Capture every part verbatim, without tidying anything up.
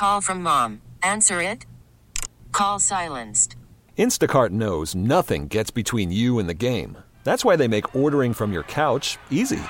Call from mom. Answer it. Call silenced. Instacart knows nothing gets between you and the game. That's why they make ordering from your couch easy.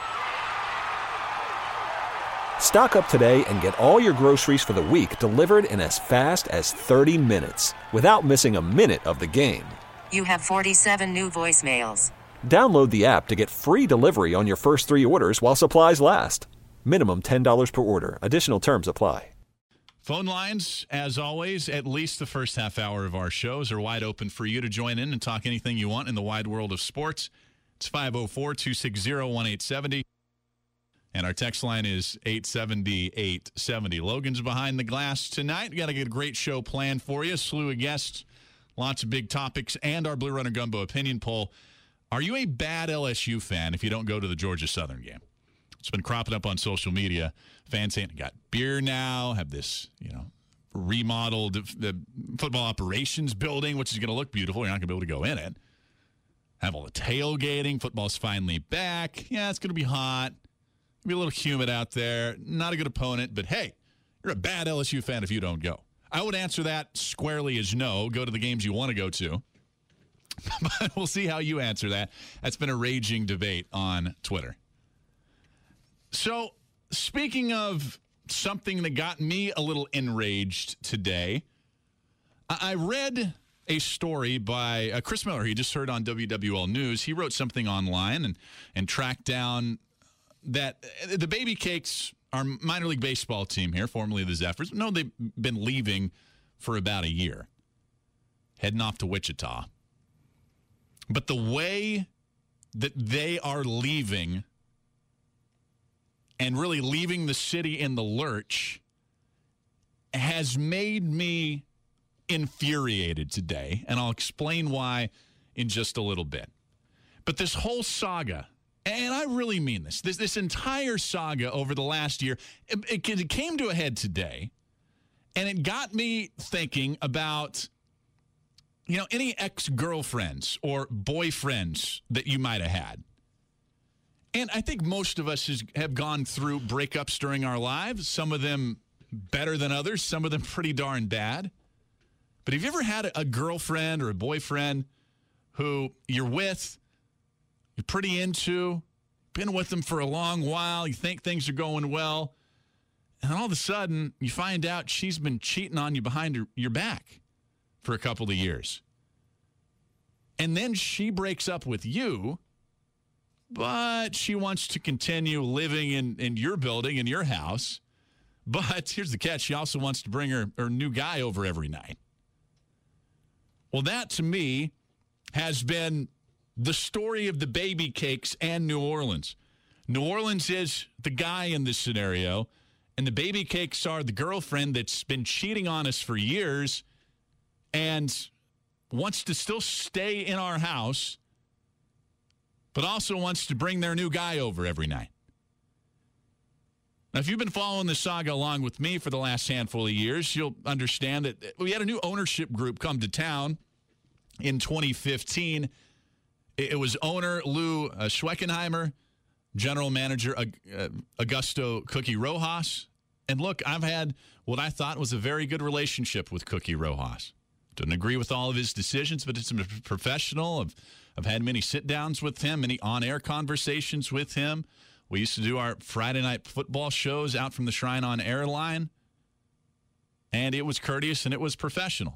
Stock up today and get all your groceries for the week delivered in as fast as thirty minutes without missing a minute of the game. You have forty-seven new voicemails. Download the app to get free delivery on your first three orders while supplies last. Minimum ten dollars per order. Additional terms apply. Phone lines, as always, at least the first half hour of our shows are wide open for you to join in and talk anything you want in the wide world of sports. It's five oh four, two six zero, one eight seven zero. And our text line is eight seven zero, eight seven zero. Logan's behind the glass tonight. We got to get a great show planned for you. A slew of guests, lots of big topics, and our Blue Runner Gumbo opinion poll. Are you a bad L S U fan if you don't go to the Georgia Southern game? It's been cropping up on social media. Fans saying, got beer now, have this, you know, remodeled the football operations building, which is going to look beautiful. You're not going to be able to go in it. Have all the tailgating. Football's finally back. Yeah, it's going to be hot. It'll be a little humid out there. Not a good opponent, but hey, you're a bad L S U fan if you don't go. I would answer that squarely as no. Go to the games you want to go to. But we'll see how you answer that. That's been a raging debate on Twitter. So, speaking of something that got me a little enraged today, I read a story by uh, Chris Miller. He just heard on W W L News. He wrote something online and, and tracked down that the Baby Cakes, our minor league baseball team here, formerly the Zephyrs, no, they've been leaving for about a year, heading off to Wichita. But the way that they are leaving and really leaving the city in the lurch has made me infuriated today, and I'll explain why in just a little bit. But this whole saga, and I really mean this, this, this entire saga over the last year, it, it came to a head today, and it got me thinking about, you know, any ex-girlfriends or boyfriends that you might have had. And I think most of us has, have gone through breakups during our lives, some of them better than others, some of them pretty darn bad. But have you ever had a, a girlfriend or a boyfriend who you're with, you're pretty into, been with them for a long while, you think things are going well, and all of a sudden you find out she's been cheating on you behind her, your back for a couple of years. And then she breaks up with you, but she wants to continue living in, in your building, in your house. But here's the catch. She also wants to bring her, her new guy over every night. Well, that to me has been the story of the Baby Cakes and New Orleans. New Orleans is the guy in this scenario, and the Baby Cakes are the girlfriend that's been cheating on us for years and wants to still stay in our house, but also wants to bring their new guy over every night. Now, if you've been following this saga along with me for the last handful of years, you'll understand that we had a new ownership group come to town in twenty fifteen. It was owner Lou uh, Schweckenheimer, general manager uh, Augusto Cookie Rojas. And look, I've had what I thought was a very good relationship with Cookie Rojas. Didn't agree with all of his decisions, but it's a professional. I've, I've had many sit-downs with him, many on-air conversations with him. We used to do our Friday night football shows out from the Shrine on Air line, and it was courteous and it was professional.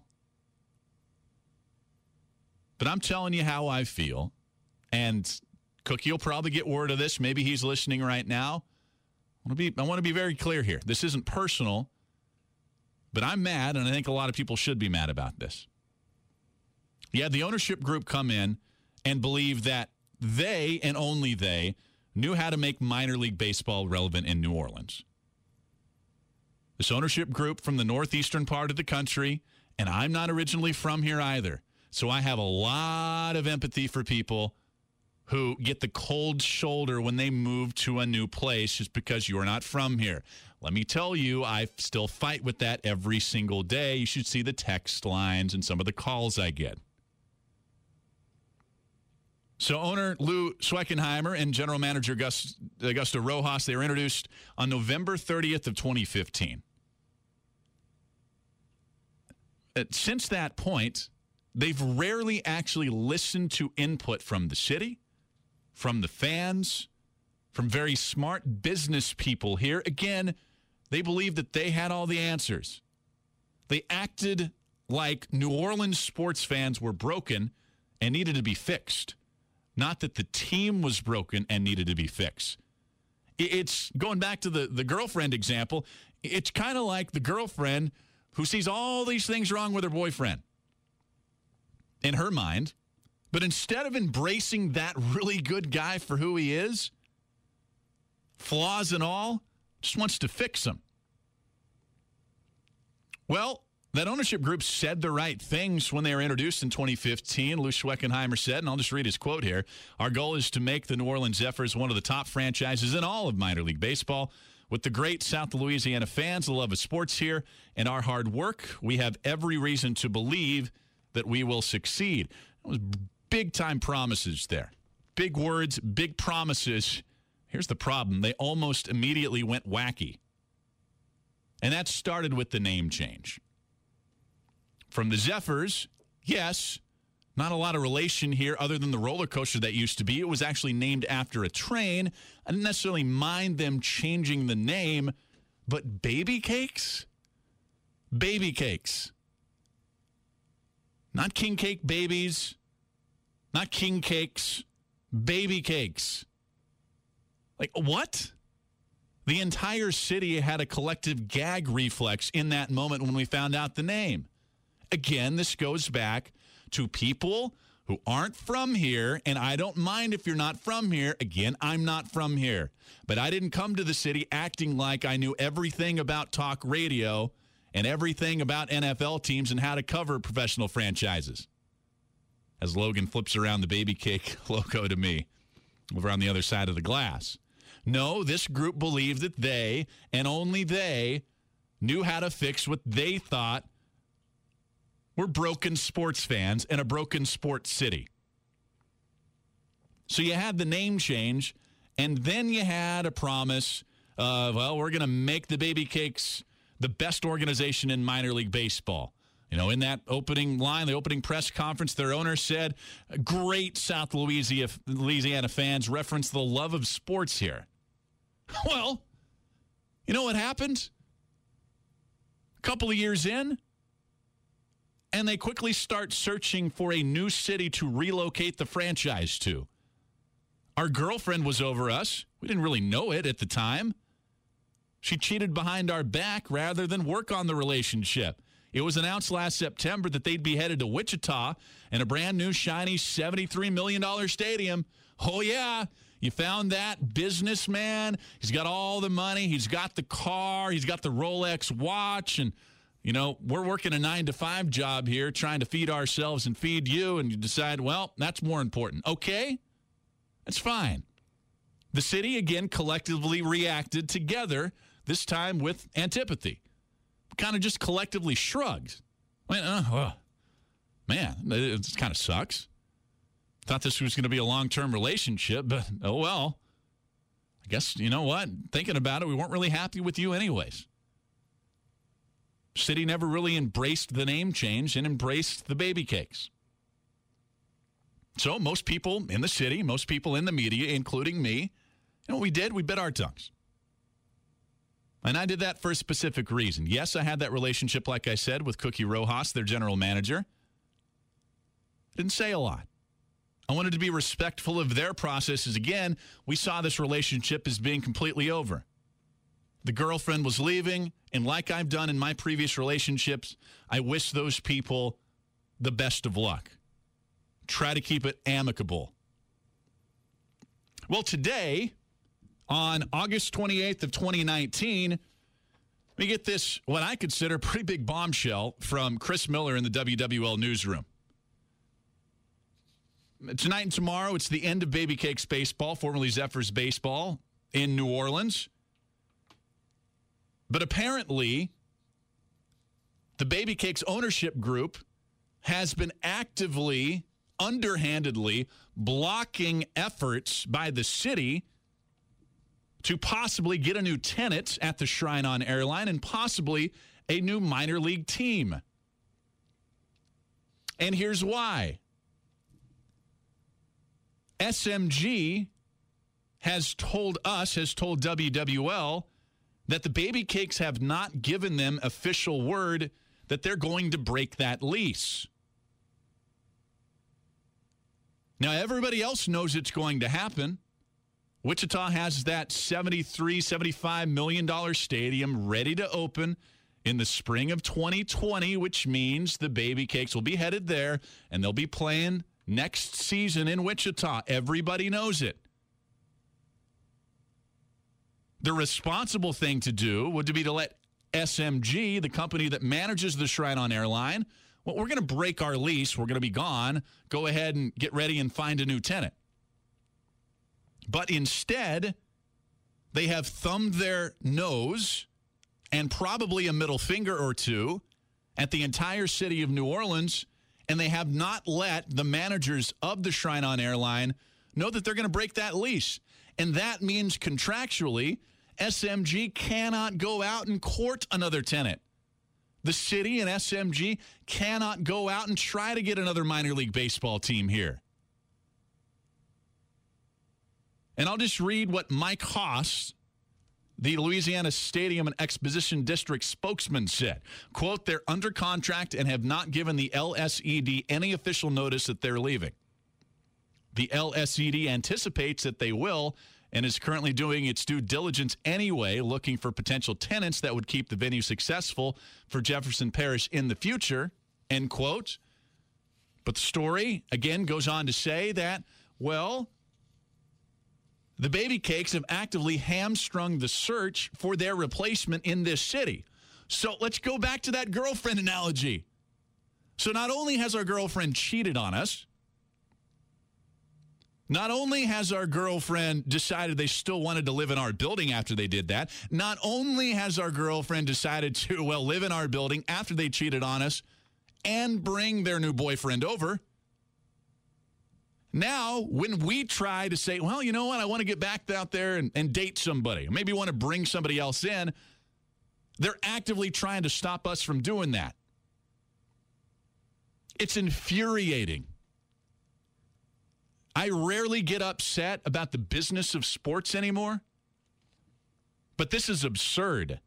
But I'm telling you how I feel, and Cookie will probably get word of this. Maybe he's listening right now. I want to be, I want to be very clear here. This isn't personal, but I'm mad, and I think a lot of people should be mad about this. You had the ownership group come in and believe that they, and only they, knew how to make minor league baseball relevant in New Orleans. This ownership group from the northeastern part of the country, and I'm not originally from here either, so I have a lot of empathy for people who get the cold shoulder when they move to a new place just because you're not from here. Let me tell you, I still fight with that every single day. You should see the text lines and some of the calls I get. So owner Lou Schweckenheimer and general manager Gus, Augusto Rojas, they were introduced on November thirtieth of twenty fifteen. uh, since that point, they've rarely actually listened to input from the city, from the fans, from very smart business people here. Again, they believed that they had all the answers. They acted like New Orleans sports fans were broken and needed to be fixed, not that the team was broken and needed to be fixed. It's going back to the, the girlfriend example. It's kind of like the girlfriend who sees all these things wrong with her boyfriend in her mind, but instead of embracing that really good guy for who he is, flaws and all, just wants to fix him. Well, that ownership group said the right things when they were introduced in twenty fifteen. Lou Schweckenheimer said, and I'll just read his quote here, "Our goal is to make the New Orleans Zephyrs one of the top franchises in all of minor league baseball. With the great South Louisiana fans, the love of sports here, and our hard work, we have every reason to believe that we will succeed." It was big-time promises there. Big words, big promises. Here's the problem. They almost immediately went wacky. And that started with the name change. From the Zephyrs, yes, not a lot of relation here other than the roller coaster that used to be. It was actually named after a train. I didn't necessarily mind them changing the name, but baby cakes? Baby cakes. Not king cake babies, not king cakes, baby cakes. Like, what? The entire city had a collective gag reflex in that moment when we found out the name. Again, this goes back to people who aren't from here, and I don't mind if you're not from here. Again, I'm not from here. But I didn't come to the city acting like I knew everything about talk radio and everything about N F L teams and how to cover professional franchises. As Logan flips around the baby cake logo to me over on the other side of the glass. No, this group believed that they, and only they, knew how to fix what they thought were broken sports fans in a broken sports city. So you had the name change, and then you had a promise of, well, we're going to make the Baby Cakes the best organization in minor league baseball. You know, in that opening line, the opening press conference, their owner said, great South Louisiana, Louisiana fans reference the love of sports here. Well, you know what happened? A couple of years in, and they quickly start searching for a new city to relocate the franchise to. Our girlfriend was over us. We didn't really know it at the time. She cheated behind our back rather than work on the relationship. It was announced last September that they'd be headed to Wichita in a brand new, shiny seventy-three million dollars stadium. Oh, yeah. You found that businessman. He's got all the money. He's got the car. He's got the Rolex watch. And, you know, we're working a nine to five job here trying to feed ourselves and feed you. And you decide, well, that's more important. Okay, that's fine. The city, again, collectively reacted together, this time with antipathy. Kind of just collectively shrugged. I mean, uh, well, man, it kind of sucks. Thought this was going to be a long-term relationship, but oh well. I guess, you know what? Thinking about it, we weren't really happy with you anyways. City never really embraced the name change and embraced the baby cakes. So most people in the city, most people in the media, including me, you know what we did? We bit our tongues. And I did that for a specific reason. Yes, I had that relationship, like I said, with Cookie Rojas, their general manager. Didn't say a lot. I wanted to be respectful of their processes. Again, we saw this relationship as being completely over. The girlfriend was leaving, and like I've done in my previous relationships, I wish those people the best of luck. Try to keep it amicable. Well, today, on August twenty-eighth of twenty nineteen, we get this, what I consider, pretty big bombshell from Chris Miller in the W W L newsroom. Tonight and tomorrow, it's the end of Baby Cakes baseball, formerly Zephyrs baseball, in New Orleans. But apparently, the Baby Cakes ownership group has been actively, underhandedly blocking efforts by the city to possibly get a new tenant at the Shrine on Airline and possibly a new minor league team. And here's why. S M G has told us, has told W W L, that the Baby Cakes have not given them official word that they're going to break that lease. Now, everybody else knows it's going to happen. Wichita has that seventy-three, seventy-five million dollars stadium ready to open in the spring of twenty twenty, which means the Baby Cakes will be headed there, and they'll be playing next season in Wichita. Everybody knows it. The responsible thing to do would be to let S M G, the company that manages the Shrine on Airline, well, we're going to break our lease. We're going to be gone. Go ahead and get ready and find a new tenant. But instead, they have thumbed their nose and probably a middle finger or two at the entire city of New Orleans, and they have not let the managers of the Shrine on Airline know that they're going to break that lease. And that means contractually, S M G cannot go out and court another tenant. The city and S M G cannot go out and try to get another minor league baseball team here. And I'll just read what Mike Haas, the Louisiana Stadium and Exposition District spokesman, said. Quote, they're under contract and have not given the L S E D any official notice that they're leaving. The L S E D anticipates that they will and is currently doing its due diligence anyway, looking for potential tenants that would keep the venue successful for Jefferson Parish in the future, end quote. But the story, again, goes on to say that, well, the Baby Cakes have actively hamstrung the search for their replacement in this city. So let's go back to that girlfriend analogy. So not only has our girlfriend cheated on us, not only has our girlfriend decided they still wanted to live in our building after they did that, not only has our girlfriend decided to, well, live in our building after they cheated on us and bring their new boyfriend over, now, when we try to say, well, you know what, I want to get back out there and, and date somebody, maybe want to bring somebody else in, they're actively trying to stop us from doing that. It's infuriating. I rarely get upset about the business of sports anymore, but this is absurd.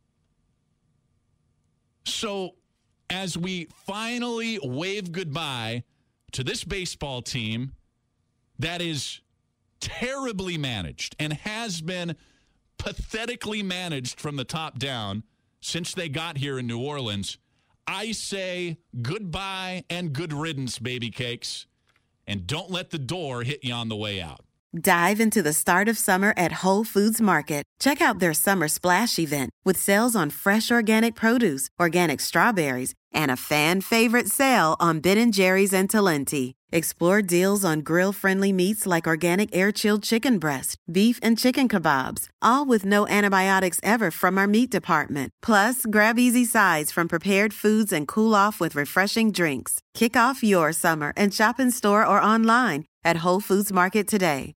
So, as we finally wave goodbye to this baseball team that is terribly managed and has been pathetically managed from the top down since they got here in New Orleans, I say goodbye and good riddance, Baby Cakes, and don't let the door hit you on the way out. Dive into the start of summer at Whole Foods Market. Check out their Summer Splash event with sales on fresh organic produce, organic strawberries, and a fan-favorite sale on Ben and Jerry's and Talenti. Explore deals on grill-friendly meats like organic air-chilled chicken breast, beef and chicken kebabs, all with no antibiotics ever from our meat department. Plus, grab easy sides from prepared foods and cool off with refreshing drinks. Kick off your summer and shop in store or online at Whole Foods Market today.